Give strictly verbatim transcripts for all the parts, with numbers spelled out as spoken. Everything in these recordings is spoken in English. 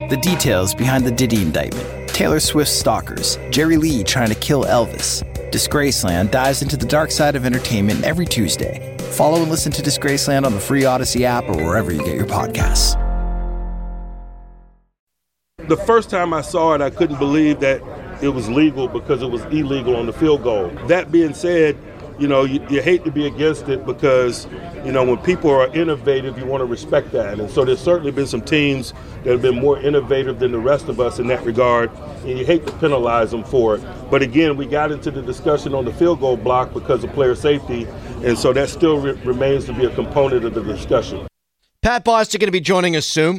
The details behind the Diddy indictment, Taylor Swift's stalkers, Jerry Lee trying to kill Elvis. Disgraceland dives into the dark side of entertainment every Tuesday. Follow and listen to Disgraceland on the free Odyssey app or wherever you get your podcasts. The first time I saw it, I couldn't believe that it was legal because it was illegal on the field goal. That being said, you know, you, you hate to be against it because, you know, when people are innovative, you want to respect that. And so there's certainly been some teams that have been more innovative than the rest of us in that regard, and you hate to penalize them for it. But again, we got into the discussion on the field goal block because of player safety, and so that still re- remains to be a component of the discussion. Pat Bostic going to be joining us soon.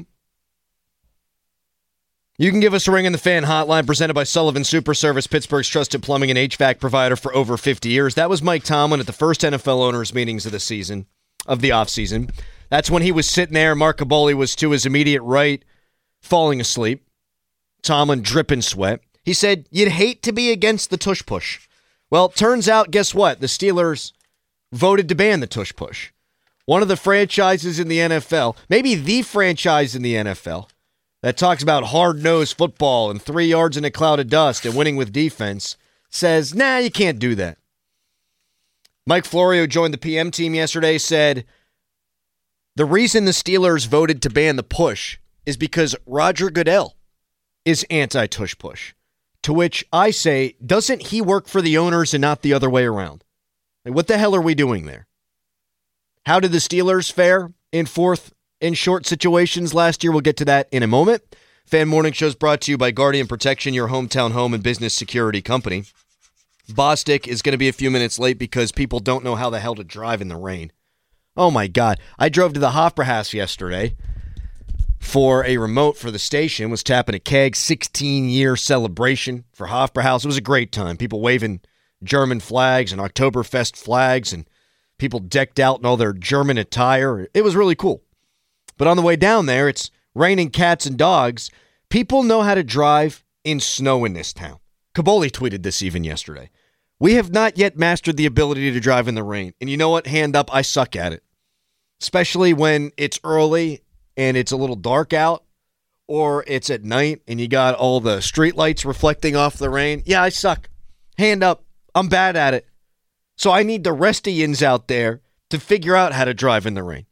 You can give us a ring in the fan hotline presented by Sullivan Super Service, Pittsburgh's trusted plumbing and H V A C provider for over fifty years. That was Mike Tomlin at the first N F L owners meetings of the season, of the offseason. That's when he was sitting there. Mark Kaboly was to his immediate right, falling asleep. Tomlin dripping sweat. He said, you'd hate to be against the tush push. Well, turns out, guess what? The Steelers voted to ban the tush push. One of the franchises in the N F L, maybe the franchise in the N F L, that talks about hard-nosed football and three yards in a cloud of dust and winning with defense, says, nah, you can't do that. Mike Florio joined the P M team yesterday, said, the reason the Steelers voted to ban the push is because Roger Goodell is anti-tush push. To which I say, doesn't he work for the owners and not the other way around? Like, what the hell are we doing there? How did the Steelers fare in fourth in short situations last year? We'll get to that in a moment. Fan Morning Show is brought to you by Guardian Protection, your hometown home and business security company. Bostic is going to be a few minutes late because people don't know how the hell to drive in the rain. Oh my God. I drove to the Hofbrauhaus yesterday for a remote for the station, was tapping a keg, sixteen-year celebration for Hofbrauhaus. It was a great time. People waving German flags and Oktoberfest flags and people decked out in all their German attire. It was really cool. But on the way down there, it's raining cats and dogs. People know how to drive in snow in this town. Kaboly tweeted this even yesterday. We have not yet mastered the ability to drive in the rain. And you know what? Hand up, I suck at it. Especially when it's early and it's a little dark out, or it's at night and you got all the street lights reflecting off the rain. Yeah, I suck. Hand up. I'm bad at it. So I need the rest-of-yins out there to figure out how to drive in the rain.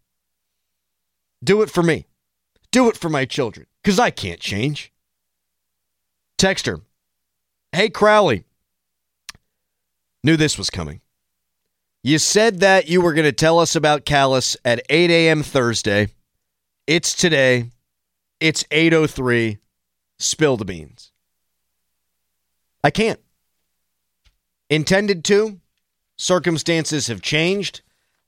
Do it for me. Do it for my children, because I can't change. Texter. Hey, Crowley. Knew this was coming. You said that you were going to tell us about Callis at eight a.m. Thursday. It's today. It's eight oh three. Spill the beans. I can't. Intended to. Circumstances have changed.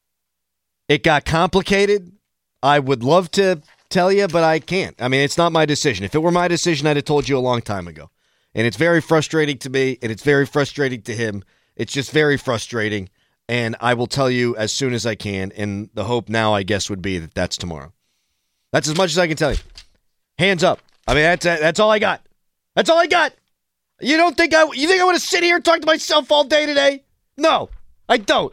It got complicated. I would love to tell you, but I can't. I mean, it's not my decision. If it were my decision, I'd have told you a long time ago. And it's very frustrating to me, and it's very frustrating to him. It's just very frustrating, and I will tell you as soon as I can, and the hope now, I guess, would be that that's tomorrow. That's as much as I can tell you. Hands up. I mean, that's that's all I got. That's all I got. You don't think I, you think I want to sit here and talk to myself all day today? No, I don't.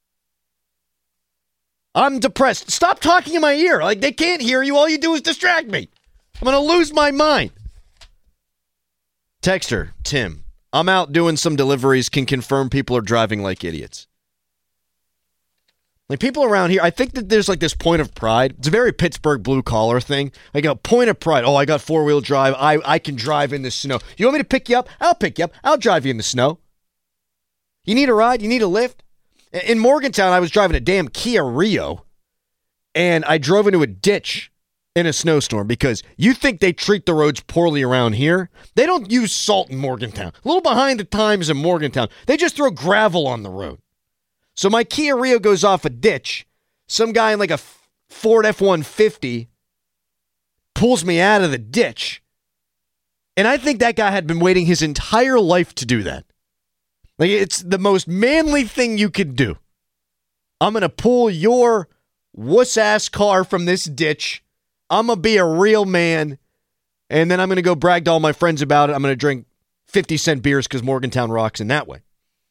I'm depressed. Stop talking in my ear. Like, they can't hear you. All you do is distract me. I'm going to lose my mind. Texter, Tim. I'm out doing some deliveries. Can confirm people are driving like idiots. Like, people around here, I think that there's like this point of pride. It's a very Pittsburgh blue-collar thing. Like a point of pride. Oh, I got four-wheel drive. I, I can drive in the snow. You want me to pick you up? I'll pick you up. I'll drive you in the snow. You need a ride? You need a lift? In Morgantown, I was driving a damn Kia Rio, and I drove into a ditch in a snowstorm because you think they treat the roads poorly around here. They don't use salt in Morgantown. A little behind the times in Morgantown. They just throw gravel on the road. So my Kia Rio goes off a ditch. Some guy in like a Ford F one fifty pulls me out of the ditch. And I think that guy had been waiting his entire life to do that. Like, it's the most manly thing you could do. I'm going to pull your wuss-ass car from this ditch. I'm going to be a real man. And then I'm going to go brag to all my friends about it. I'm going to drink fifty cent beers because Morgantown rocks in that way.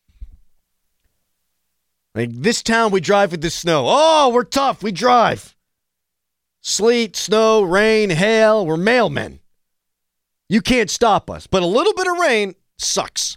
Like, this town, we drive with the snow. Oh, we're tough. We drive. Sleet, snow, rain, hail. We're mailmen. You can't stop us, but a little bit of rain sucks.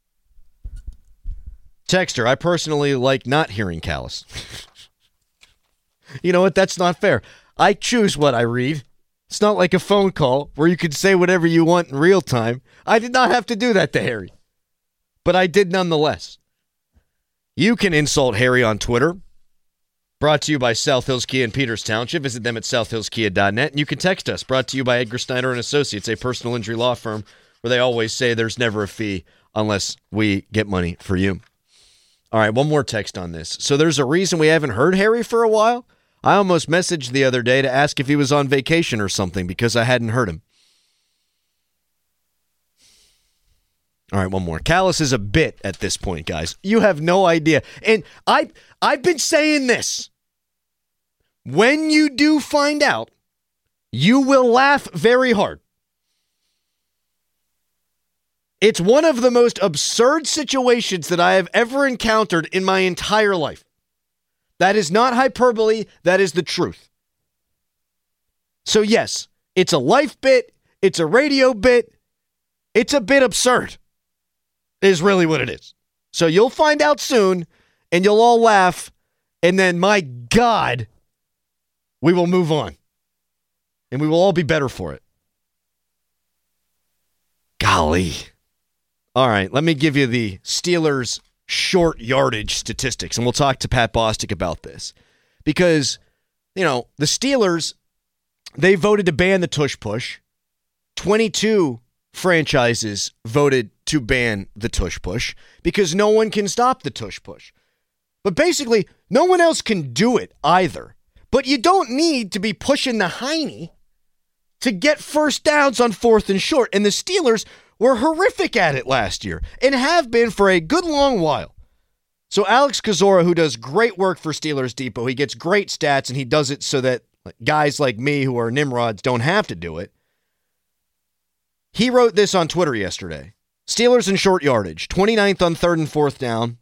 Texter, I personally like not hearing Callis. You know what? That's not fair. I choose what I read. It's not like a phone call where you can say whatever you want in real time. I did not have to do that to Harry, but I did nonetheless. You can insult Harry on Twitter. Brought to you by South Hills Kia in Peters Township. Visit them at south hills kia dot net. And you can text us. Brought to you by Edgar Snyder and Associates, a personal injury law firm where they always say there's never a fee unless we get money for you. All right, one more text on this. So there's a reason we haven't heard Harry for a while. I almost messaged the other day to ask if he was on vacation or something because I hadn't heard him. All right, one more. Callis is a bit at this point, guys. You have no idea. And I, I've been saying this. When you do find out, you will laugh very hard. It's one of the most absurd situations that I have ever encountered in my entire life. That is not hyperbole. That is the truth. So yes, it's a life bit. It's a radio bit. It's a bit absurd. Is really what it is. So you'll find out soon, and you'll all laugh, and then, my God, we will move on. And we will all be better for it. Golly. All right, let me give you the Steelers' short yardage statistics, and we'll talk to Pat Bostic about this. Because, you know, the Steelers, they voted to ban the tush push. twenty-two franchises voted to ban the tush push because no one can stop the tush push. But basically, no one else can do it either. But you don't need to be pushing the hiney to get first downs on fourth and short. And the Steelers were horrific at it last year and have been for a good long while. So Alex Kozora, who does great work for Steelers Depot, he gets great stats and he does it so that guys like me who are Nimrods don't have to do it. He wrote this on Twitter yesterday. Steelers in short yardage, twenty-ninth on third and fourth down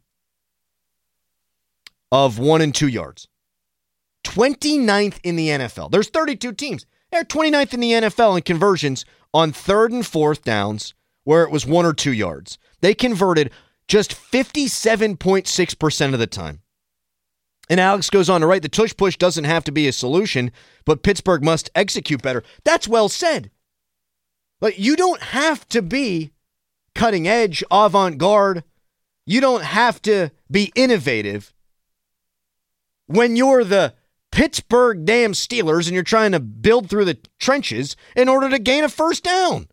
of one and two yards. twenty-ninth in the N F L. There's thirty-two teams. They're twenty-ninth in the N F L in conversions on third and fourth downs where it was one or two yards. They converted just fifty-seven point six percent of the time. And Alex goes on to write, the tush push doesn't have to be a solution, but Pittsburgh must execute better. That's well said. Like, you don't have to be cutting edge, avant-garde. You don't have to be innovative when you're the Pittsburgh damn Steelers and you're trying to build through the trenches in order to gain a first down.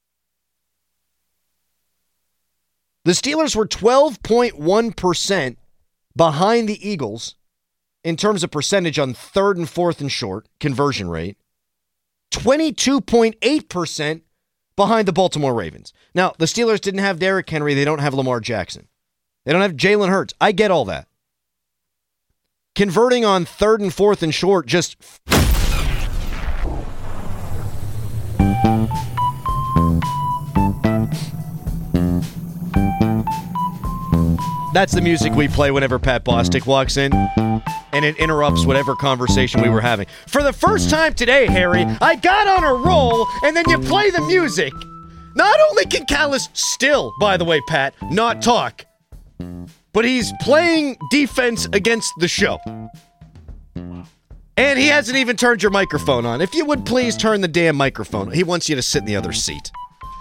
The Steelers were twelve point one percent behind the Eagles in terms of percentage on third and fourth and short conversion rate. twenty-two point eight percent behind the Baltimore Ravens. Now, the Steelers didn't have Derrick Henry. They don't have Lamar Jackson. They don't have Jalen Hurts. I get all that. Converting on third and fourth and short just... That's the music we play whenever Pat Bostic walks in, and it interrupts whatever conversation we were having. For the first time today, Harry, I got on a roll, and then you play the music. Not only can Callis still, by the way, Pat, not talk, but he's playing defense against the show. And he hasn't even turned your microphone on. If you would please turn the damn microphone on. He wants you to sit in the other seat.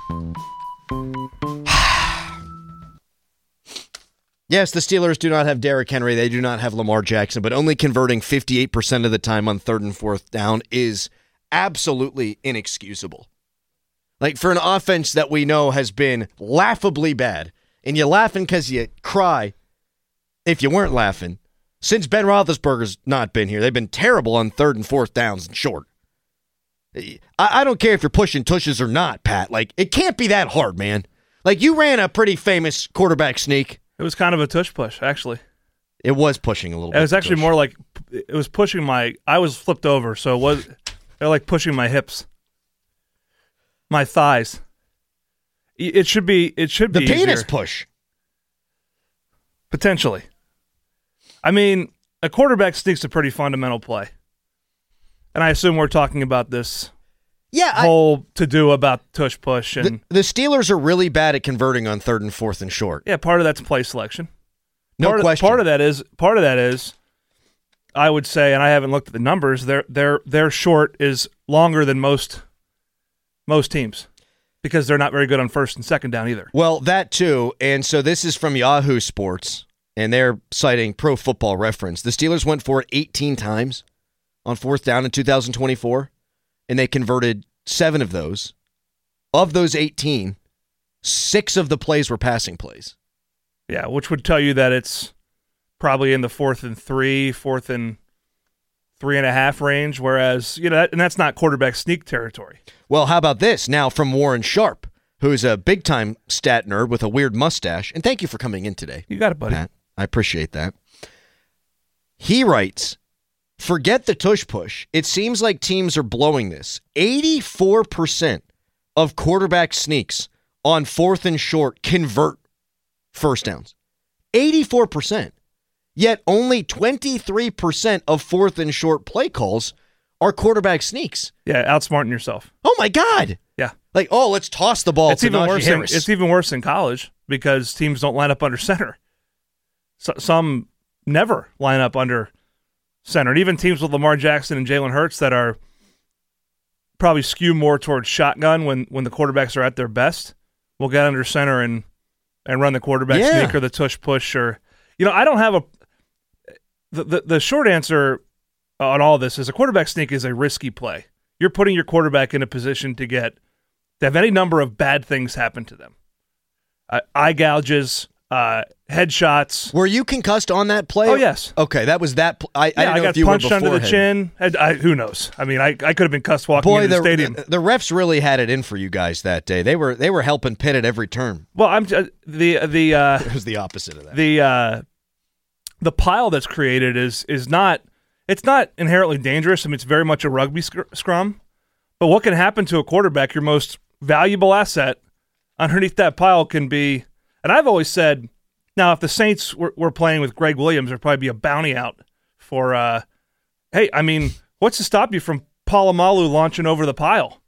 Yes, the Steelers do not have Derrick Henry. They do not have Lamar Jackson, but only converting fifty-eight percent of the time on third and fourth down is absolutely inexcusable. Like, for an offense that we know has been laughably bad, and you're laughing because you cry if you weren't laughing, since Ben Roethlisberger's not been here. They've been terrible on third and fourth downs and short. I, I don't care if you're pushing tushes or not, Pat. Like, it can't be that hard, man. Like, you ran a pretty famous quarterback sneak. It was kind of a tush push, actually. It was pushing a little bit. It was actually more like, it was pushing my, I was flipped over, so it was, they're like pushing my hips. My thighs. It should be, it should be The penis easier. push. Potentially. I mean, a quarterback sneak's a pretty fundamental play. And I assume we're talking about this Yeah, I, whole to do about tush push and the, the Steelers are really bad at converting on third and fourth and short. yeah, part of that's play selection. No part question. Of, part of that is part of that is, I would say, and I haven't looked at the numbers. Their their their short is longer than most most teams because they're not very good on first and second down either. Well, that too, and so this is from Yahoo Sports, and they're citing Pro Football Reference. The Steelers went for it eighteen times on fourth down in two thousand twenty-four, and they converted seven of those. Of those eighteen, six of the plays were passing plays. Yeah, which would tell you that it's probably in the fourth and three, fourth and three and a half range, whereas, you know, that, and that's not quarterback sneak territory. Well, how about this now from Warren Sharp, who's a big-time stat nerd with a weird mustache, and thank you for coming in today. You got it, buddy. Matt, I appreciate that. He writes, forget the tush push. It seems like teams are blowing this. eighty-four percent of quarterback sneaks on fourth and short convert first downs. eighty-four percent. Yet only twenty-three percent of fourth and short play calls are quarterback sneaks. Yeah, outsmarting yourself. Oh, my God. Yeah. Like, oh, let's toss the ball It's to even Najee worse. In, Harris. it's even worse in college because teams don't line up under center. So, some never line up under center. And even teams with Lamar Jackson and Jalen Hurts that are probably skew more towards shotgun when, when the quarterbacks are at their best will get under center and, and run the quarterback Yeah. sneak or the tush push. Or, you know, I don't have a the, – the, the short answer on all this is a quarterback sneak is a risky play. You're putting your quarterback in a position to get – to have any number of bad things happen to them. Uh, eye gouges, uh, headshots. Were you concussed on that play? Oh, yes. Okay, that was that. Pl- I, I Yeah, didn't I know got if you punched were under the beforehand. chin. I, I, who knows? I mean, I, I could have been cussed walking Boy, into the, the stadium. the the refs really had it in for you guys that day. They were they were helping Pitt at every turn. Well, I'm uh, the the uh, It was the opposite of that. the uh, the pile that's created is is not it's not inherently dangerous. I mean, it's very much a rugby sc- scrum. But what can happen to a quarterback, your most valuable asset, underneath that pile can be. And I've always said, now if the Saints were, were playing with Greg Williams, there'd probably be a bounty out for. Uh, hey, I mean, what's to stop you from Polamalu launching over the pile?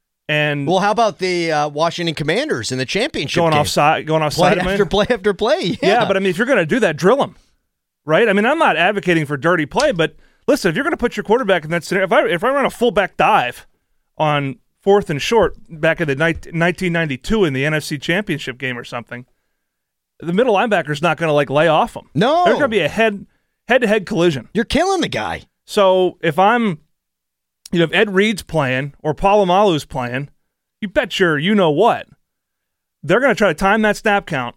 And well, how about the uh, Washington Commanders in the championship going game? offside, going play offside after play after play. Yeah. Yeah, but I mean, if you're going to do that, drill them, right? I mean, I'm not advocating for dirty play, but listen, if you're going to put your quarterback in that scenario, if I if I run a fullback dive on fourth and short back in the nineteen ninety-two in the N F C Championship game or something, the middle linebacker's not going to like lay off them. No, there's going to be a head head to head collision. You're killing the guy. So if I'm, you know, if Ed Reed's playing or Polamalu's playing, you bet your you know what, they're going to try to time that snap count.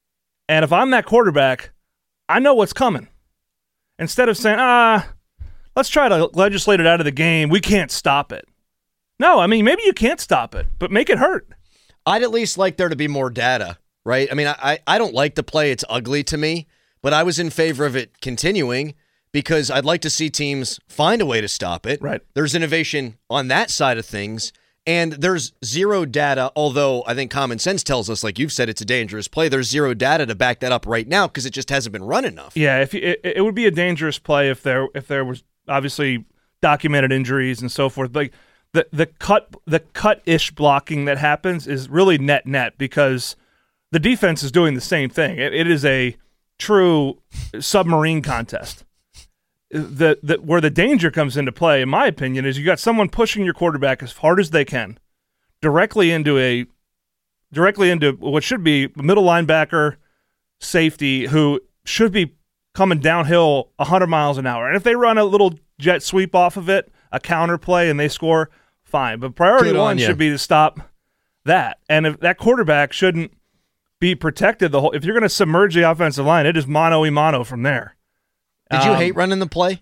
And if I'm that quarterback, I know what's coming. Instead of saying, ah, let's try to legislate it out of the game, we can't stop it. No, I mean, maybe you can't stop it, but make it hurt. I'd at least like there to be more data, right? I mean, I, I don't like the play. It's ugly to me, but I was in favor of it continuing because I'd like to see teams find a way to stop it. Right. There's innovation on that side of things, and there's zero data, although I think common sense tells us, like you've said, it's a dangerous play. There's zero data to back that up right now because it just hasn't been run enough. Yeah, if you, it, it would be a dangerous play if there if there was obviously documented injuries and so forth, but like, The the cut the cut-ish blocking that happens is really net net because the defense is doing the same thing. It, it is a true submarine contest. The, the where the danger comes into play, in my opinion, is you got someone pushing your quarterback as hard as they can, directly into a directly into what should be a middle linebacker, safety who should be coming downhill one hundred miles an hour. And if they run a little jet sweep off of it, a counter play, and they score, fine. But priority Good on one ya. should be to stop that. And if that quarterback shouldn't be protected the whole. If you're going to submerge the offensive line, it is mano a mano from there. Did you Um, hate running the play?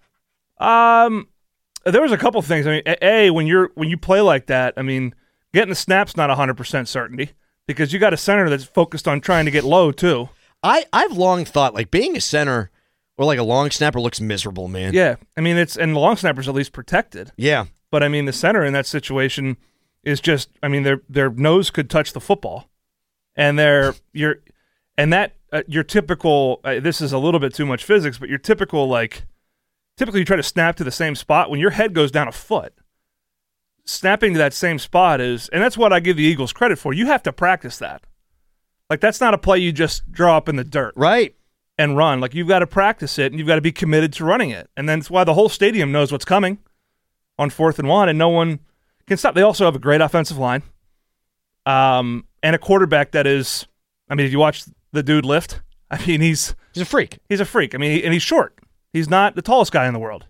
Um, there was a couple things. I mean, a, a when you're when you play like that, I mean, getting the snap's not one hundred percent certainty because you got a center that's focused on trying to get low too. I, I've long thought, like, being a center or like a long snapper looks miserable, man. Yeah, I mean, it's and the long snapper's at least protected. Yeah. But I mean, the center in that situation is just, I mean, their their nose could touch the football, and they're you're, and that uh, your typical. Uh, this is a little bit too much physics, but your typical like, typically you try to snap to the same spot when your head goes down a foot. snapping to that same spot is, and that's what I give the Eagles credit for. You have to practice that. Like, that's not a play you just draw up in the dirt. Right. And run. Like, you've got to practice it, and you've got to be committed to running it. And then that's why the whole stadium knows what's coming on fourth and one, and no one can stop. They also have a great offensive line um, and a quarterback that is, I mean, did you watch the dude lift? I mean, he's... He's a freak. He's a freak. I mean, he, and he's short. He's not the tallest guy in the world.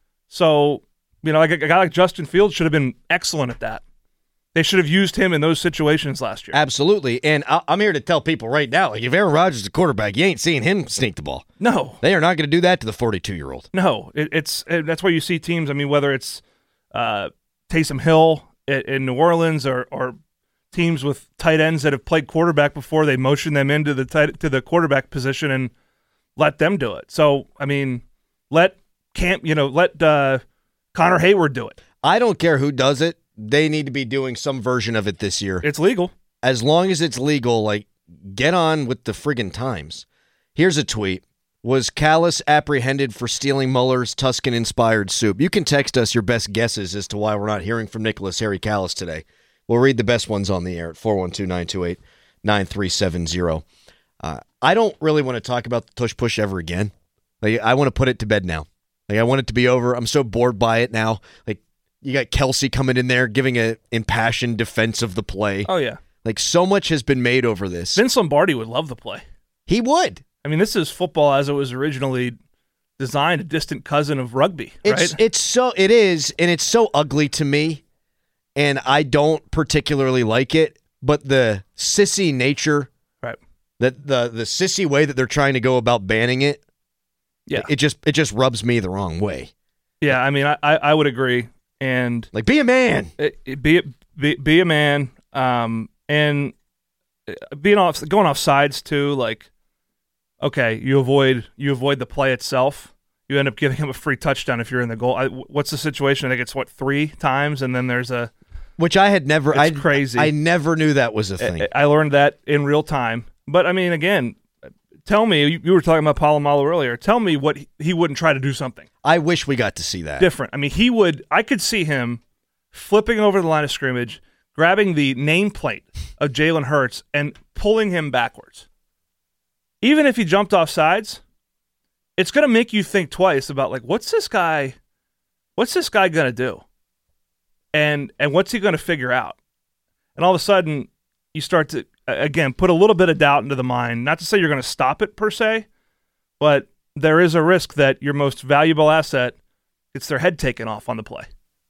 So, you know, like a, a guy like Justin Fields should have been excellent at that. They should have used him in those situations last year. Absolutely. And I, I'm here to tell people right now, like, if Aaron Rodgers is a quarterback, you ain't seeing him sneak the ball. No. They are not going to do that to the forty-two-year-old. No. It, it's it, that's why you see teams, I mean, whether it's uh, Taysom Hill in, in New Orleans or, or teams with tight ends that have played quarterback before, they motion them into the tight, to the quarterback position and let them do it. So, I mean, let Camp, you know, let uh, Connor Hayward do it. I don't care who does it. They need to be doing some version of it this year. It's legal. As long as it's legal, like, get on with the friggin' times. Here's a tweet. Was Callis apprehended for stealing Muller's Tuscan-inspired soup? You can text us your best guesses as to why we're not hearing from Nicholas Harry Callis today. We'll read the best ones on the air at four one two, nine two eight, nine three seven zero. Uh, I don't really want to talk about the tush push ever again. Like, I want to put it to bed now. Like, I want it to be over. I'm so bored by it now. Like, you got Kelsey coming in there giving an impassioned defense of the play. Oh, yeah. Like, so much has been made over this. Vince Lombardi would love the play. He would. I mean, this is football as it was originally designed, a distant cousin of rugby, right? It's, it's so, it is, and it's so ugly to me, and I don't particularly like it, but the sissy nature, right? That the the sissy way that they're trying to go about banning it, yeah, it just it just rubs me the wrong way. Yeah, I mean, I, I would agree. And like, be a man. It, it, be, be be a man. Um, and being off, going off sides too. Like, okay, you avoid you avoid the play itself. You end up giving him a free touchdown if you're in the goal. I, what's the situation? I think it's what three times, and then there's a which I had never. It's I crazy. I never knew that was a thing. I, I learned that in real time. But I mean, again. Tell me, you, you were talking about Polamalu earlier. Tell me what he, he wouldn't try to do something. I wish we got to see that. Different. I mean, he would, I could see him flipping over the line of scrimmage, grabbing the nameplate of Jalen Hurts and pulling him backwards. Even if he jumped off sides, it's going to make you think twice about, like, what's this guy, what's this guy going to do? And, and what's he going to figure out? And all of a sudden, you start to, again, put a little bit of doubt into the mind. Not to say you're going to stop it per se, but there is a risk that your most valuable asset gets their head taken off on the play.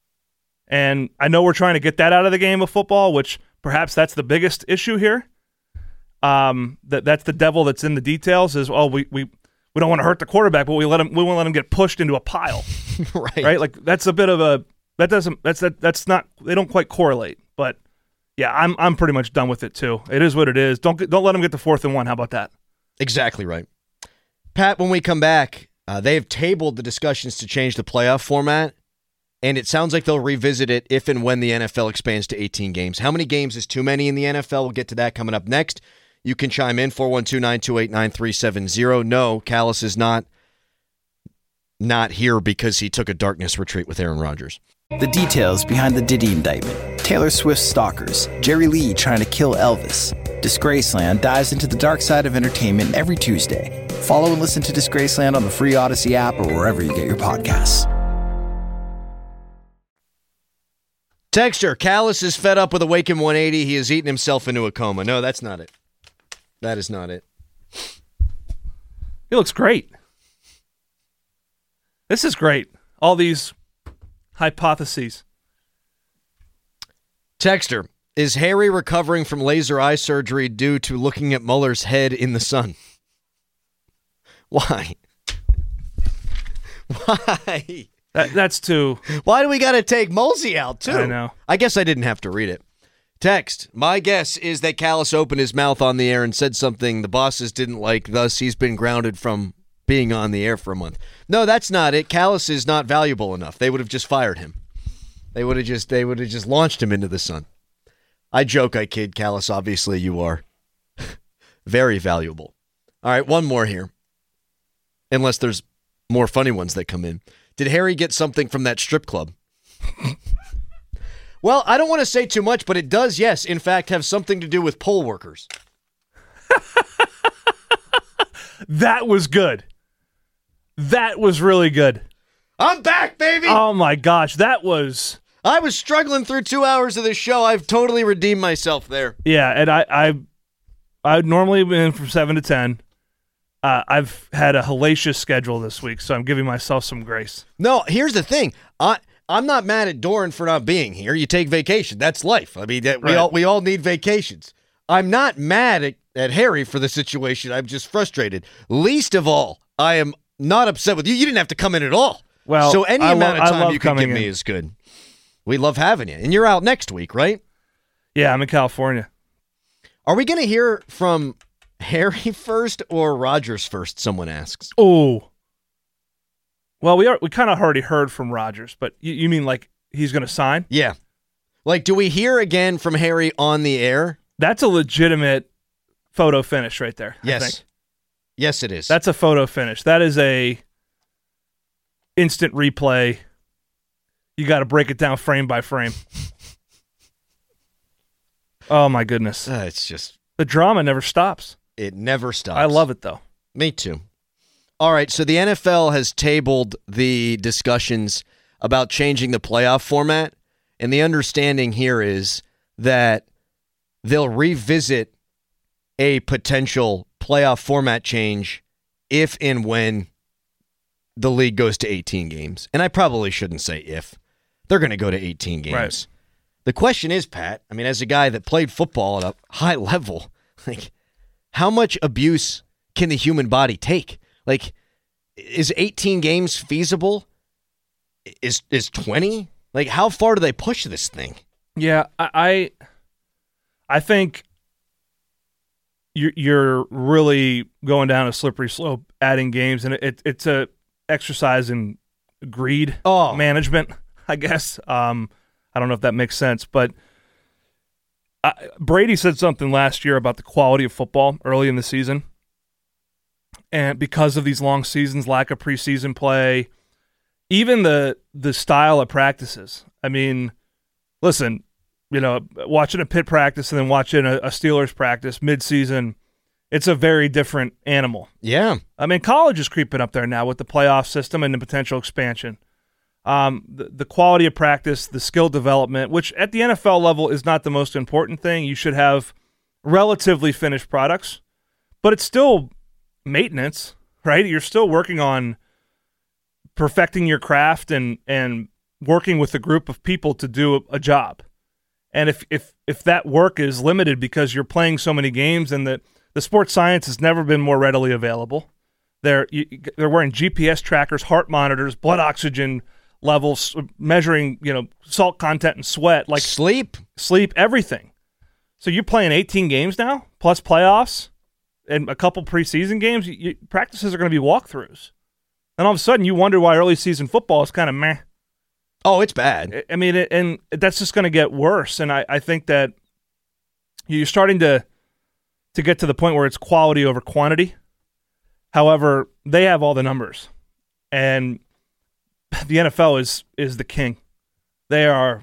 And I know we're trying to get that out of the game of football, which perhaps that's the biggest issue here. Um, that that's the devil that's in the details. Is oh we we, we don't want to hurt the quarterback, but we let him we won't let him get pushed into a pile. right, right. Like that's a bit of a that doesn't that's that that's not they don't quite correlate, but. Yeah, I'm I'm pretty much done with it too. It is what it is. Don't don't let them get the fourth and one. How about that? Exactly right. Pat, when we come back, uh, they have tabled the discussions to change the playoff format, and it sounds like they'll revisit it if and when the N F L expands to eighteen games. How many games is too many in the N F L? We'll get to that coming up next. You can chime in, four one two, nine two eight, nine three seven zero. No, Callis is not, not here because he took a darkness retreat with Aaron Rodgers. The details behind the Diddy indictment. Taylor Swift stalkers. Jerry Lee trying to kill Elvis. Disgraceland dives into the dark side of entertainment every Tuesday. Follow and listen to Disgraceland on the free Odyssey app or wherever you get your podcasts. Texture, Callis is fed up with Awaken one eighty. He has eaten himself into a coma. No, that's not it. That is not it. He looks great. This is great. All these hypotheses. Texter, is Harry recovering from laser eye surgery due to looking at Muller's head in the sun? Why? Why? That, that's too... Why do we got to take Mulsey out, too? I know. I guess I didn't have to read it. Text, my guess is that Callis opened his mouth on the air and said something the bosses didn't like, thus he's been grounded from being on the air for a month. No, that's not it. Callis is not valuable enough. They would have just fired him. They would have just they would have just launched him into the sun. I joke, I kid. Callis, obviously you are very valuable. All right, one more here. Unless there's more funny ones that come in. Did Harry get something from that strip club? Well, I don't want to say too much, but it does, yes, in fact, have something to do with poll workers. That was good. That was really good. I'm back, baby! Oh, my gosh. That was... I was struggling through two hours of this show. I've totally redeemed myself there. Yeah, and I I, I would normally been from seven to ten. Uh, I've had a hellacious schedule this week, so I'm giving myself some grace. No, here's the thing. I, I'm not mad at Doran for not being here. You take vacation. That's life. I mean, that, we Right. all we all need vacations. I'm not mad at, at Harry for the situation. I'm just frustrated. Least of all, I am not upset with you. You didn't have to come in at all. Well, so any I amount lo- of I time love you can give coming me in. is good. We love having you. And you're out next week, right? Yeah, I'm in California. Are we going to hear from Harry first or Rodgers first, someone asks? Oh. Well, we are we kind of already heard from Rodgers, but you, you mean like he's going to sign? Yeah. Like, do we hear again from Harry on the air? That's a legitimate photo finish right there. I Yes. think. Yes, it is. That's a photo finish. That is a instant replay. You got to break it down frame by frame. Oh, my goodness. Uh, it's just, The drama never stops. it never stops. I love it, though. Me too. All right, so the N F L has tabled the discussions about changing the playoff format, and the understanding here is that they'll revisit a potential playoff format change if and when the league goes to eighteen games. And I probably shouldn't say if. They're going to go to eighteen games. Right. The question is, Pat, I mean, as a guy that played football at a high level, like, how much abuse can the human body take? Like, is eighteen games feasible? Is is twenty? Like, how far do they push this thing? Yeah, I I, I think you're, you're really going down a slippery slope adding games, and it, it's a exercise in greed Oh. management, I guess. Um, I don't know if that makes sense, but I, Brady said something last year about the quality of football early in the season. And because of these long seasons, lack of preseason play, even the the style of practices. I mean, listen, you know, watching a pit practice and then watching a, a Steelers practice midseason, it's a very different animal. Yeah. I mean, college is creeping up there now with the playoff system and the potential expansion. Um, the, the quality of practice, the skill development, which at the N F L level is not the most important thing. You should have relatively finished products, but it's still maintenance, right? You're still working on perfecting your craft and and working with a group of people to do a, a job. And if if if that work is limited because you're playing so many games and the, the sports science has never been more readily available, they're you, they're wearing G P S trackers, heart monitors, blood oxygen levels, measuring, you know, salt content and sweat, like Sleep. sleep, everything. So you're playing eighteen games now, plus playoffs and a couple preseason games. You, you, practices are going to be walkthroughs. And all of a sudden you wonder why early season football is kind of meh. Oh, it's bad. I mean, it, and that's just going to get worse. And I, I think that you're starting to to get to the point where it's quality over quantity. However, they have all the numbers. And the N F L is is the king. They are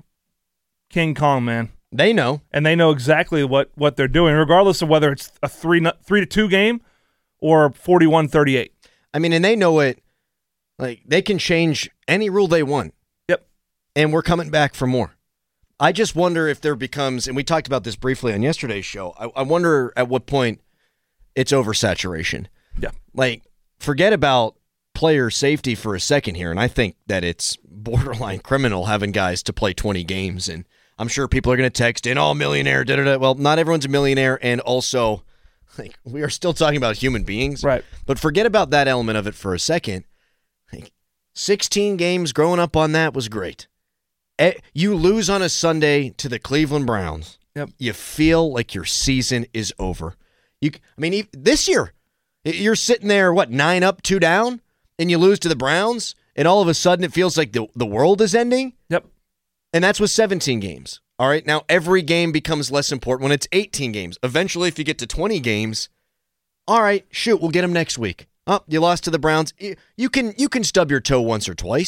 King Kong, man. They know. And they know exactly what, what they're doing, regardless of whether it's a three three to two game or forty-one thirty-eight. I mean, and they know it. Like, they can change any rule they want. Yep. And we're coming back for more. I just wonder if there becomes, and we talked about this briefly on yesterday's show, I, I wonder at what point it's oversaturation. Yeah. Like, forget about player safety for a second here, and I think that it's borderline criminal having guys to play twenty games, and I'm sure people are going to text in, oh, millionaire, da-da-da. Well, not everyone's a millionaire, and also, like, we are still talking about human beings. Right. But forget about that element of it for a second. Like, sixteen games growing up on that was great. You lose on a Sunday to the Cleveland Browns. Yep. You feel like your season is over. You, I mean, this year, you're sitting there, what, nine up, two down, and you lose to the Browns, and all of a sudden it feels like the, the world is ending? Yep. And that's with seventeen games. All right, now every game becomes less important when it's eighteen games. Eventually, if you get to twenty games, all right, shoot, we'll get them next week. Oh, you lost to the Browns. You can you can stub your toe once or twice.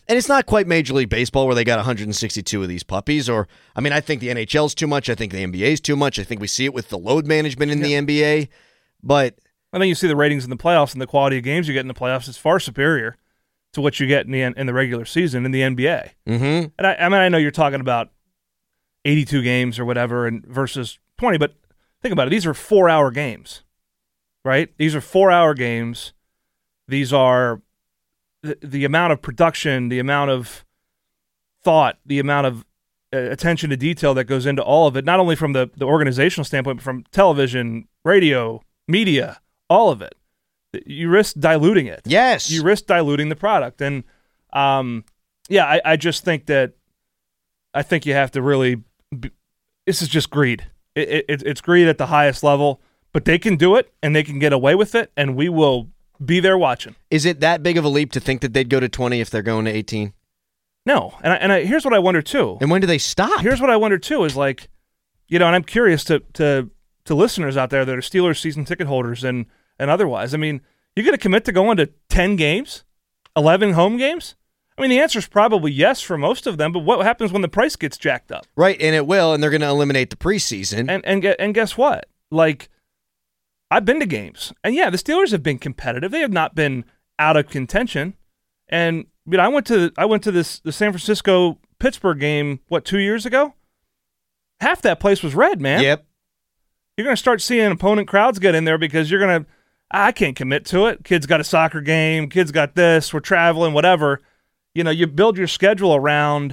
And it's not quite Major League Baseball where they got one hundred sixty-two of these puppies. Or, I mean, I think the N H L's too much. I think the N B A's too much. I think we see it with the load management in yeah. the N B A. But I think you see the ratings in the playoffs and the quality of games you get in the playoffs is far superior to what you get in the in the regular season in the N B A. Mm-hmm. And I, I mean, I know you're talking about eighty-two games or whatever, and versus twenty, but think about it. These are four-hour games, right? These are four-hour games. These are the, the amount of production, the amount of thought, the amount of uh, attention to detail that goes into all of it, not only from the, the organizational standpoint, but from television, radio, media, all of it. You risk diluting it. Yes. You risk diluting the product. And, um, yeah, I, I just think that I think you have to really be, this is just greed. It, it, it's greed at the highest level, but they can do it, and they can get away with it, and we will be there watching. Is it that big of a leap to think that they'd go to twenty if they're going to eighteen? No. And, I, and I, here's what I wonder, too. And when do they stop? Here's what I wonder, too, is like, you know, and I'm curious to to, to listeners out there that are Steelers season ticket holders and – and otherwise, I mean, you going to commit to going to ten games, eleven home games? I mean, the answer is probably yes for most of them, but what happens when the price gets jacked up? Right, and it will, and they're going to eliminate the preseason. And and and guess what? Like, I've been to games, and yeah, the Steelers have been competitive. They have not been out of contention. And you know, I went to I went to this the San Francisco Pittsburgh game what two years ago. Half that place was red, man. Yep. You're going to start seeing opponent crowds get in there because you're going to. I can't commit to it. Kids got a soccer game. Kids got this. We're traveling, whatever. You know, you build your schedule around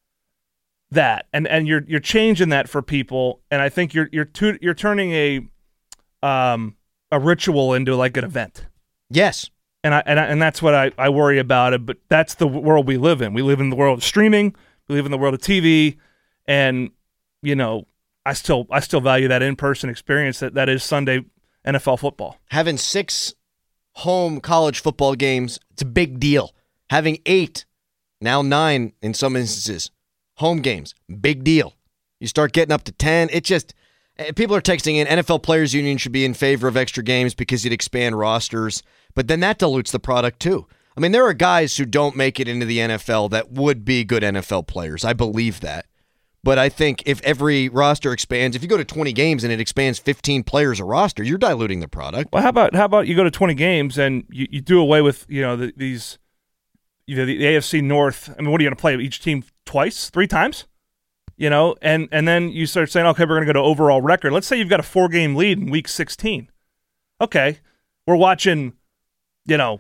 that, and, and you're you're changing that for people. And I think you're you're tu- you're turning a um a ritual into like an event. Yes, and I and I, and that's what I, I worry about it. But that's the world we live in. We live in the world of streaming. We live in the world of T V, and you know, I still I still value that in person experience that, that is Sunday N F L football. Having six home college football games, it's a big deal. Having eight, now nine in some instances, home games, big deal. You start getting up to ten, it just, people are texting in, N F L Players Union should be in favor of extra games because you'd expand rosters, but then that dilutes the product too. I mean, there are guys who don't make it into the N F L that would be good N F L players. I believe that. But I think if every roster expands, if you go to twenty games and it expands fifteen players a roster, you're diluting the product. Well, how about how about you go to twenty games and you, you do away with you know the, these, you know the, the A F C North. I mean, what are you going to play each team twice, three times? You know, and and then you start saying, okay, we're going to go to overall record. Let's say you've got a four game lead in week sixteen. Okay, we're watching, you know,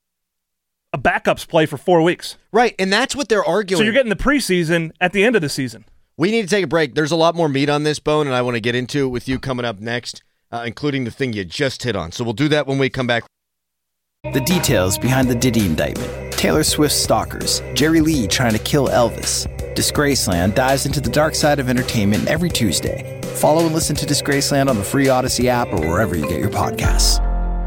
a backups play for four weeks. Right, and that's what they're arguing. So you're getting the preseason at the end of the season. We need to take a break. There's a lot more meat on this bone, and I want to get into it with you coming up next, uh, including the thing you just hit on. So we'll do that when we come back. The details behind the Diddy indictment. Taylor Swift's stalkers. Jerry Lee trying to kill Elvis. Disgraceland dives into the dark side of entertainment every Tuesday. Follow and listen to Disgraceland on the free Odyssey app or wherever you get your podcasts.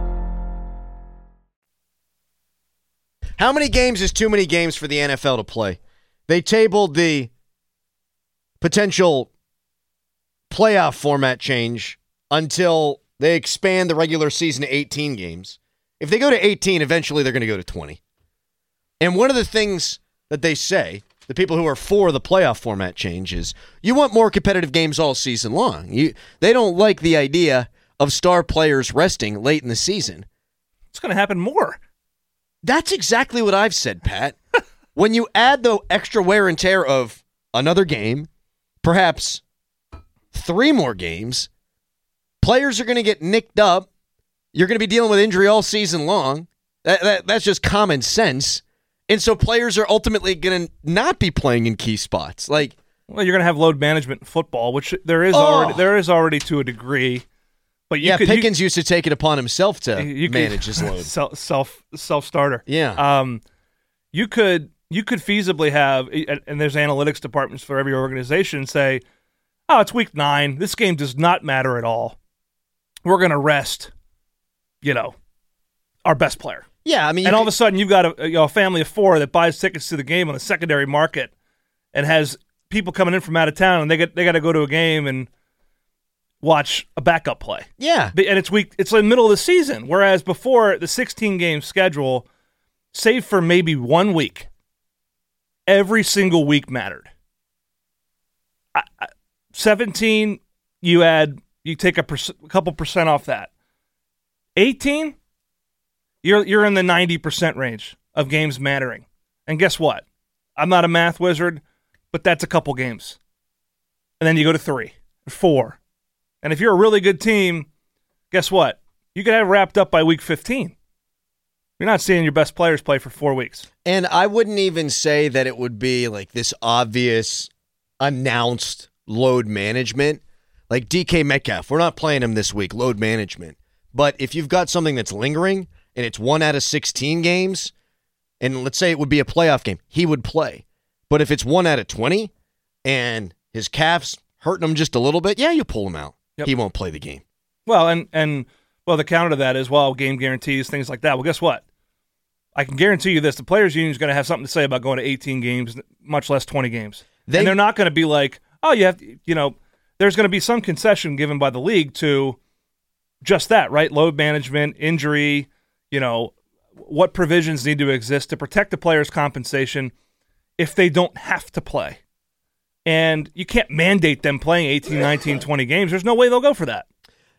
How many games is too many games for the N F L to play? They tabled the potential playoff format change until they expand the regular season to eighteen games. If they go to eighteen, eventually they're going to go to twenty. And one of the things that they say, the people who are for the playoff format change, is you want more competitive games all season long. You, they don't like the idea of star players resting late in the season. It's going to happen more. That's exactly what I've said, Pat. When you add the extra wear and tear of another game, perhaps three more games, players are going to get nicked up. You're going to be dealing with injury all season long. That, that, that's just common sense. And so players are ultimately going to not be playing in key spots. Like, well, you're going to have load management in football, which there is oh. already there is already to a degree. But you yeah, could, Pickens you, used to take it upon himself to you manage could, his load. Self self self starter. Yeah. Um, you could you could feasibly have, and there's analytics departments for every organization, say, oh, it's week nine. This game does not matter at all. We're going to rest, you know, our best player. Yeah, I mean, and all could, of a sudden you've got a, you know, a family of four that buys tickets to the game on the secondary market and has people coming in from out of town, and they get they got to go to a game and watch a backup play. Yeah, and it's week. It's in the middle of the season, whereas before the sixteen game schedule, save for maybe one week, every single week mattered. I, I, seventeen, you add, you take a, perc- a couple percent off that. eighteen, you're you're in the ninety percent range of games mattering. And guess what? I'm not a math wizard, but that's a couple games. And then you go to three, four. And if you're a really good team, guess what? You could have it wrapped up by week fifteen. You're not seeing your best players play for four weeks. And I wouldn't even say that it would be like this obvious announced load management. Like D K Metcalf, we're not playing him this week, load management. But if you've got something that's lingering and it's one out of sixteen games, and let's say it would be a playoff game, he would play. But if it's one out of twenty and his calf's hurting him just a little bit, yeah, you pull him out. Yep. He won't play the game. Well, and, and well, the counter to that is, well, game guarantees, things like that. Well, guess what? I can guarantee you this. The Players Union is going to have something to say about going to eighteen games, much less twenty games. They, and they're not going to be like, oh, you have to, you know, there's going to be some concession given by the league to just that, right? Load management, injury, you know, what provisions need to exist to protect the players' compensation if they don't have to play. And you can't mandate them playing eighteen, nineteen, twenty games. There's no way they'll go for that.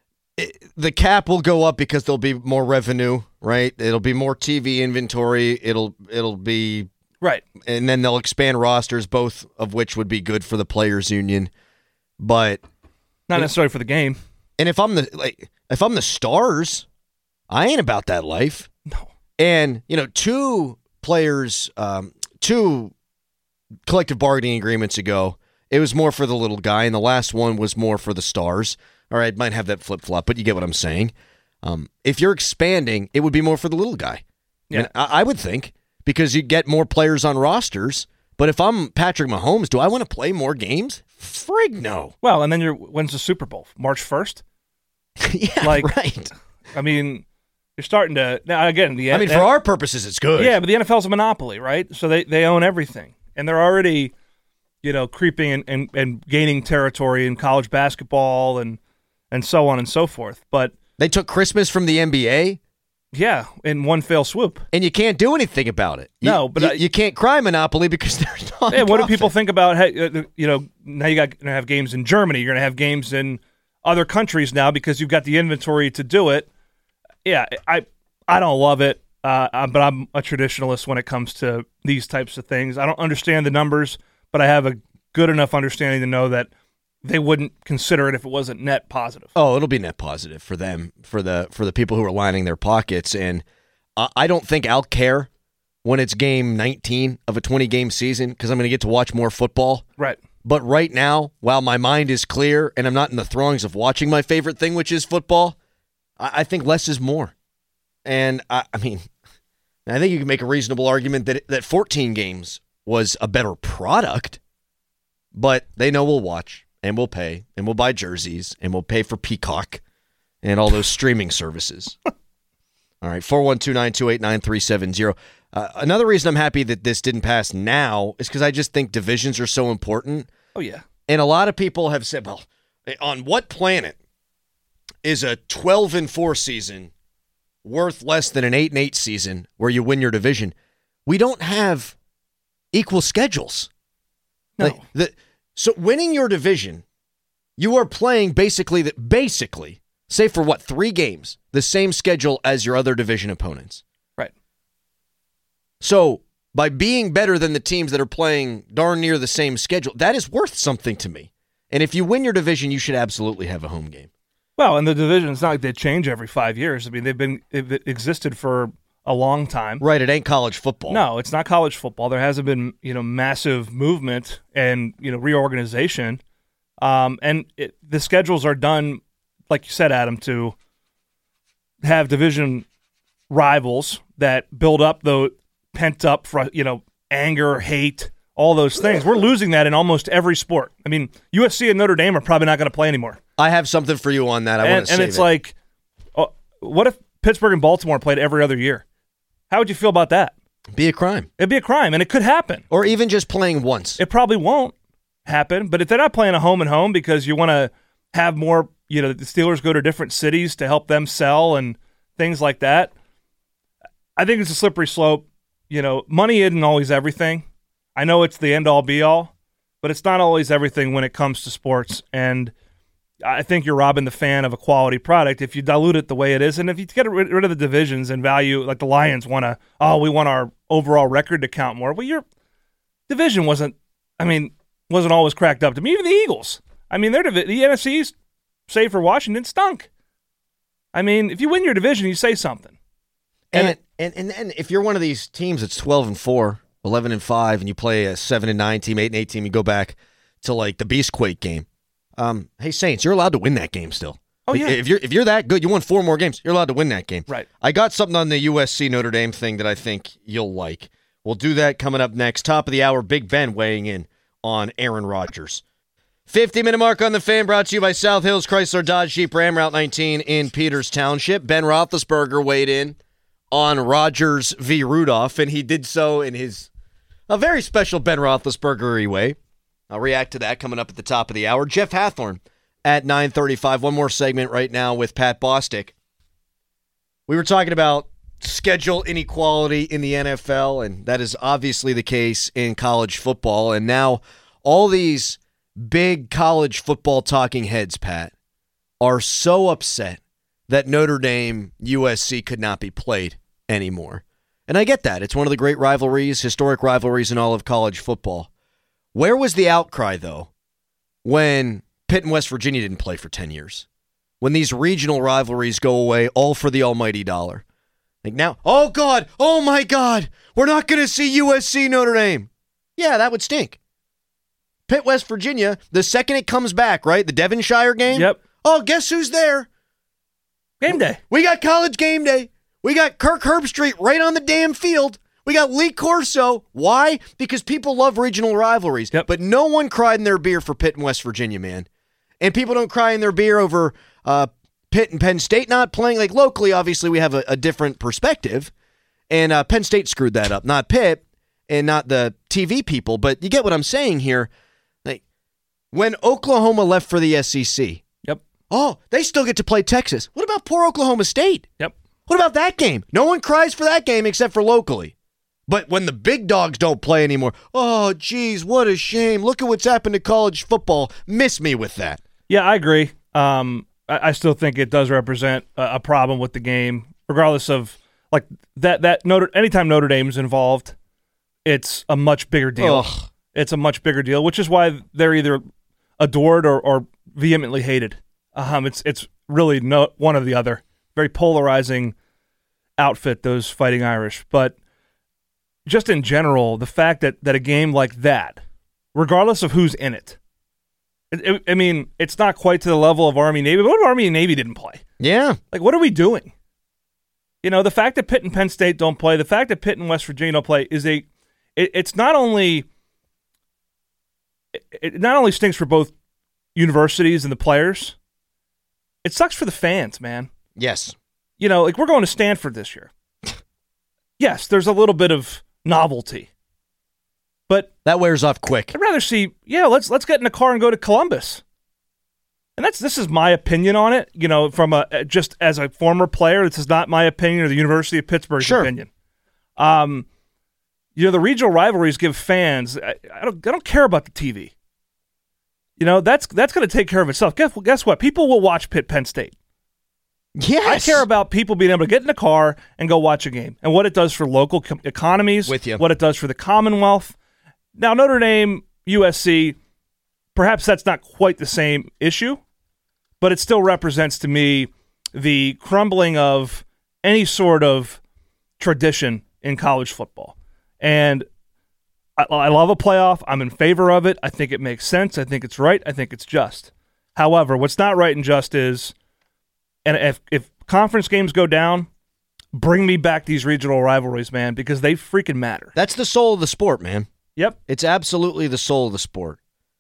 The cap will go up because there'll be more revenue, right? It'll be more T V inventory. It'll it'll be right, and then they'll expand rosters, both of which would be good for the Players Union, but not necessarily for the game. And if I'm the like, if I'm the Stars, I ain't about that life. No. And you know, two players, um, two collective bargaining agreements ago, it was more for the little guy, and the last one was more for the Stars. All right, might have that flip-flop, but you get what I'm saying. Um, if you're expanding, it would be more for the little guy. Yeah. And I, I would think, because you get more players on rosters. But if I'm Patrick Mahomes, do I want to play more games? Frig no. Well, and then you're when's the Super Bowl? March first? Yeah, like, right. I mean, you're starting to now again. The I mean, the, for our purposes, it's good. Yeah, but the N F L's a monopoly, right? So they, they own everything, and they're already, you know, creeping and, and, and gaining territory in college basketball and. And so on and so forth. But they took Christmas from the N B A? Yeah, in one fell swoop. And you can't do anything about it. You, no, but you, I, you can't cry Monopoly because they're not. Hey, what do people think about, hey, you know, now you got going to have games in Germany. You're going to have games in other countries now because you've got the inventory to do it. Yeah, I I don't love it, uh, but I'm a traditionalist when it comes to these types of things. I don't understand the numbers, but I have a good enough understanding to know that they wouldn't consider it if it wasn't net positive. Oh, it'll be net positive for them, for the for the people who are lining their pockets. And uh, I don't think I'll care when it's game nineteen of a twenty-game season because I'm going to get to watch more football. Right. But right now, while my mind is clear and I'm not in the throngs of watching my favorite thing, which is football, I, I think less is more. And, I, I mean, I think you can make a reasonable argument that that fourteen games was a better product, but they know we'll watch. And we'll pay, and we'll buy jerseys, and we'll pay for Peacock and all those streaming services. All right, four one two, nine two eight, nine three seven zero. Uh, another reason I'm happy that this didn't pass now is because I just think divisions are so important. Oh, yeah. And a lot of people have said, well, on what planet is a twelve and four season worth less than an eight and eight season where you win your division? We don't have equal schedules. No. Like the So winning your division, you are playing basically, the, basically, say for what, three games, the same schedule as your other division opponents. Right. So by being better than the teams that are playing darn near the same schedule, that is worth something to me. And if you win your division, you should absolutely have a home game. Well, and the division, it's not like they change every five years. I mean, they've been they've existed for a long time. Right, it ain't college football. No, it's not college football. There hasn't been, you know, massive movement and, you know, reorganization. Um, and it, the schedules are done, like you said, Adam, to have division rivals that build up the pent up, you know, anger, hate, all those things. We're losing that in almost every sport. I mean, U S C and Notre Dame are probably not going to play anymore. I have something for you on that. I and, want to And save it's it. like, oh, what if Pittsburgh and Baltimore played every other year? How would you feel about that? Be a crime. It'd be a crime, and it could happen. Or even just playing once. It probably won't happen, but if they're not playing a home and home because you want to have more, you know, the Steelers go to different cities to help them sell and things like that, I think it's a slippery slope. You know, money isn't always everything. I know it's the end-all, be-all, but it's not always everything when it comes to sports. And I think you're robbing the fan of a quality product if you dilute it the way it is. And if you get rid of the divisions and value, like the Lions want to, oh, we want our overall record to count more. Well, your division wasn't, I mean, wasn't always cracked up to me. Even the Eagles. I mean, their divi- the N F C East, save for Washington, stunk. I mean, if you win your division, you say something. And and, and, and, and if you're one of these teams that's twelve and four, eleven and five, and you play a seven and nine team, eight and eight team, you go back to like the Beastquake game. Um, hey Saints, you're allowed to win that game still. Oh yeah. If you're if you're that good, you won four more games. You're allowed to win that game. Right. I got something on the U S C Notre Dame thing that I think you'll like. We'll do that coming up next. Top of the hour, Big Ben weighing in on Aaron Rodgers. fifty-minute mark on the Fan, brought to you by South Hills Chrysler Dodge Jeep Ram, Route nineteen in Peters Township. Ben Roethlisberger weighed in on Rodgers v. Rudolph, and he did so in his a very special Ben Roethlisberger-y way. I'll react to that coming up at the top of the hour. Jeff Hathorn at nine thirty-five. One more segment right now with Pat Bostic. We were talking about schedule inequality in the N F L, and that is obviously the case in college football. And now all these big college football talking heads, Pat, are so upset that Notre Dame U S C could not be played anymore. And I get that. It's one of the great rivalries, historic rivalries in all of college football. Where was the outcry, though, when Pitt and West Virginia didn't play for ten years? When these regional rivalries go away, all for the almighty dollar. Like now, oh, God, oh, my God, we're not going to see U S C Notre Dame. Yeah, that would stink. Pitt, West Virginia, the second it comes back, right, the Devonshire game? Yep. Oh, guess who's there? Game day. We got College Game Day. We got Kirk Herbstreit right on the damn field. We got Lee Corso. Why? Because people love regional rivalries. Yep. But no one cried in their beer for Pitt and West Virginia, man. And people don't cry in their beer over uh, Pitt and Penn State not playing. Like locally, obviously, we have a, a different perspective. And uh, Penn State screwed that up. Not Pitt and not the T V people. But you get what I'm saying here. Like when Oklahoma left for the S E C. Yep. Oh, they still get to play Texas. What about poor Oklahoma State? Yep. What about that game? No one cries for that game except for locally. But when the big dogs don't play anymore, oh, geez, what a shame. Look at what's happened to college football. Miss me with that. Yeah, I agree. Um, I, I still think it does represent a, a problem with the game, regardless of like that. That Notre anytime Notre Dame's involved, it's a much bigger deal. Ugh. It's a much bigger deal, which is why they're either adored or, or vehemently hated. Um, it's it's really no one or the other. Very polarizing outfit, those Fighting Irish, but. Just in general, the fact that, that a game like that, regardless of who's in it, it, it, I mean, it's not quite to the level of Army-Navy, but what if Army and Navy didn't play? Yeah. Like, what are we doing? You know, the fact that Pitt and Penn State don't play, the fact that Pitt and West Virginia don't play is a, it, it's not only, it, it not only stinks for both universities and the players, it sucks for the fans, man. Yes. You know, like, we're going to Stanford this year. Yes, there's a little bit of novelty, but that wears off quick. I'd rather see, yeah, let's let's get in a car and go to Columbus. And that's this is my opinion on it. You know, from a just as a former player, this is not my opinion or the University of Pittsburgh's sure. opinion. Um, you know, the regional rivalries give fans. I, I don't I don't care about the T V. You know, that's that's going to take care of itself. Guess guess what? People will watch Pitt Penn State. Yes. I care about people being able to get in a car and go watch a game and what it does for local com- economies, With you. what it does for the Commonwealth. Now, Notre Dame, U S C, perhaps that's not quite the same issue, but it still represents to me the crumbling of any sort of tradition in college football. And I, I love a playoff. I'm in favor of it. I think it makes sense. I think it's right. I think it's just. However, what's not right and just is And if if conference games go down, bring me back these regional rivalries, man, because they freaking matter. That's the soul of the sport, man. Yep. It's absolutely the soul of the sport.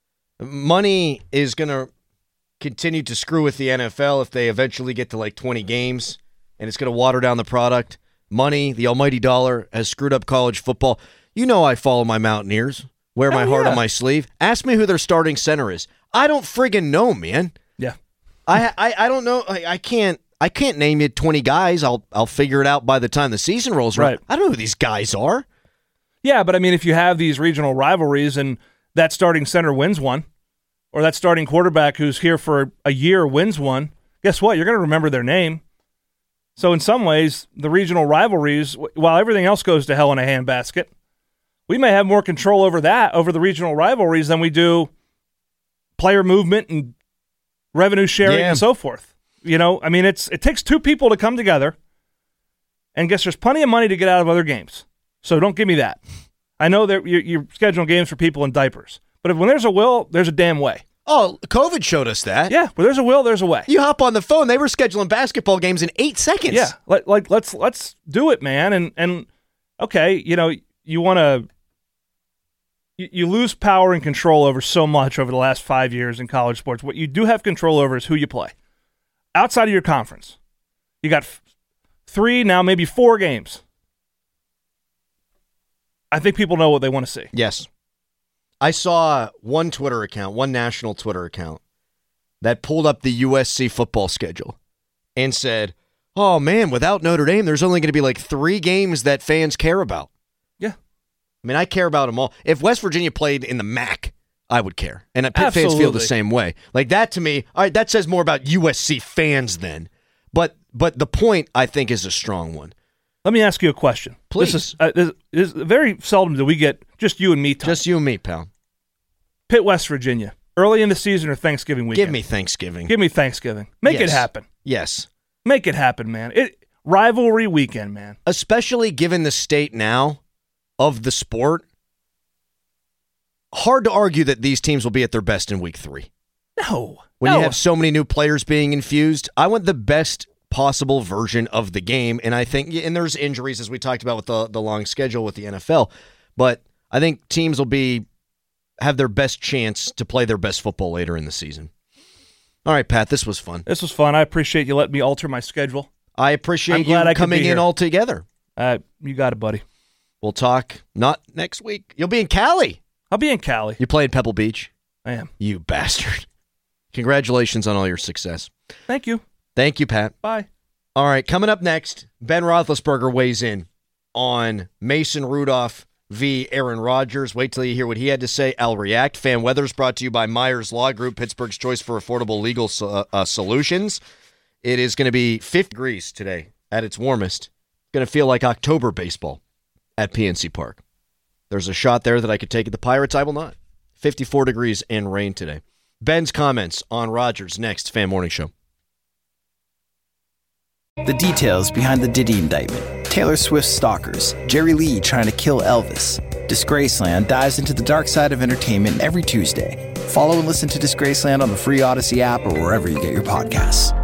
Money is going to continue to screw with the N F L if they eventually get to like twenty games, and it's going to water down the product. Money, the almighty dollar, has screwed up college football. You know I follow my Mountaineers, wear my oh, heart yeah. on my sleeve. Ask me who their starting center is. I don't friggin' know, man. Yeah. I, I I don't know. I, I can't I can't name you twenty guys. I'll I'll figure it out by the time the season rolls around. Right. I don't know who these guys are. Yeah, but I mean, if you have these regional rivalries and that starting center wins one, or that starting quarterback who's here for a year wins one, guess what? You're going to remember their name. So in some ways, the regional rivalries, while everything else goes to hell in a handbasket, we may have more control over that, over the regional rivalries, than we do player movement and revenue sharing yeah. and so forth. You know, I mean, it's it takes two people to come together, and guess there's plenty of money to get out of other games. So don't give me that. I know that you're, you're scheduling games for people in diapers, but if, when there's a will, there's a damn way. Oh, COVID showed us that. Yeah, where there's a will, there's a way. You hop on the phone, they were scheduling basketball games in eight seconds. Yeah, like, like let's let's do it, man. And and okay, you know, you want to you, you lose power and control over so much over the last five years in college sports. What you do have control over is who you play outside of your conference. You got f- three, now maybe four games. I think people know what they want to see. Yes. I saw one Twitter account, one national Twitter account, that pulled up the U S C football schedule and said, oh, man, without Notre Dame, there's only going to be like three games that fans care about. Yeah. I mean, I care about them all. If West Virginia played in the M A C, I would care. And Pitt Absolutely. fans feel the same way. Like that to me, all right, that says more about U S C fans then. But but the point, I think, is a strong one. Let me ask you a question. Please. This is, uh, this is very seldom do we get just you and me time. Just you and me, pal. Pitt, West Virginia, early in the season or Thanksgiving weekend? Give me Thanksgiving. Give me Thanksgiving. Make Yes. it happen. Yes. Make it happen, man. It rivalry weekend, man. Especially given the state now of the sport, hard to argue that these teams will be at their best in week three. No. When no. you have so many new players being infused, I want the best possible version of the game. And I think, and there's injuries, as we talked about with the, the long schedule with the N F L, but I think teams will be have their best chance to play their best football later in the season. All right, Pat, this was fun. This was fun. I appreciate you letting me alter my schedule. I appreciate I'm you glad I could coming be in here. all together. Uh, you got it, buddy. We'll talk not next week. You'll be in Cali. I'll be in Cali. You played Pebble Beach. I am. You bastard. Congratulations on all your success. Thank you. Thank you, Pat. Bye. All right, coming up next, Ben Roethlisberger weighs in on Mason Rudolph v. Aaron Rodgers. Wait till you hear what he had to say. I'll react. Fan Weather's brought to you by Myers Law Group, Pittsburgh's choice for affordable legal uh, uh, solutions. It is going to be fifty degrees today at its warmest. It's going to feel like October baseball at P N C Park. There's a shot there that I could take at the Pirates. I will not. fifty-four degrees and rain today. Ben's comments on Rodgers next. Fan Morning Show. The details behind the Diddy indictment, Taylor Swift stalkers, Jerry Lee trying to kill Elvis. Disgraceland dives into the dark side of entertainment every Tuesday. Follow and listen to Disgraceland on the free Odyssey app or wherever you get your podcasts.